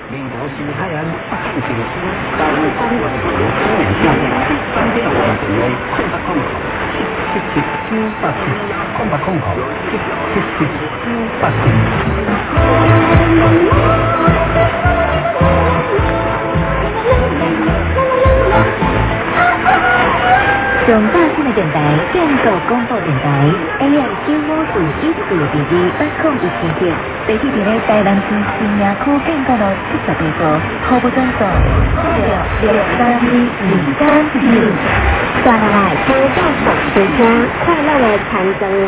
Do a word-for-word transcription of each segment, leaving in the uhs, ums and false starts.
民国新海岸北京城市，大陆公园路青年巷，三点五平的空白空口，七七九八七空白空口，七七七九八七。 上大新的电台，建构广播电台 ，A M 九五四一四二二八空一千赫，地址伫咧台南市新营区建国路七十八号，服务专线六六三二二三四，带来多到手时间快乐的长征郎。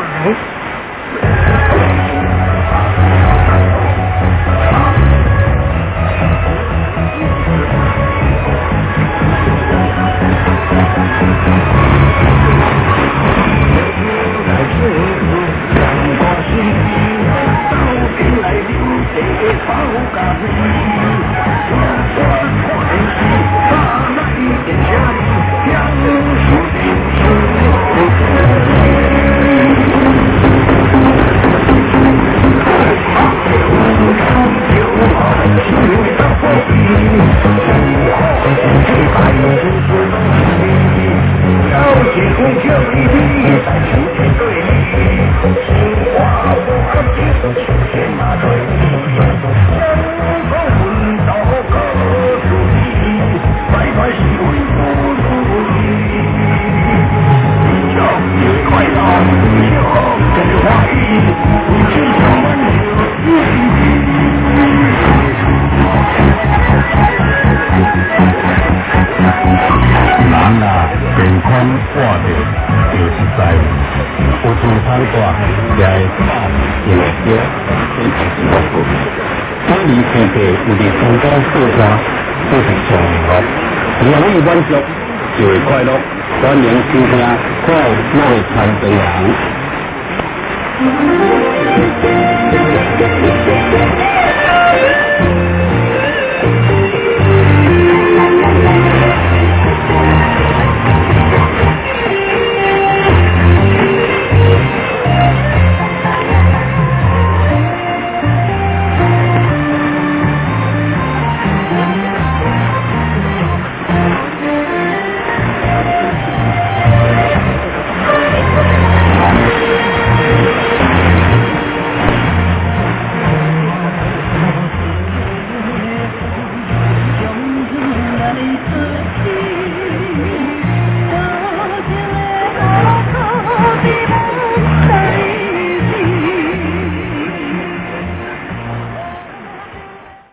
满足就会快乐，欢迎收听快乐长征郎。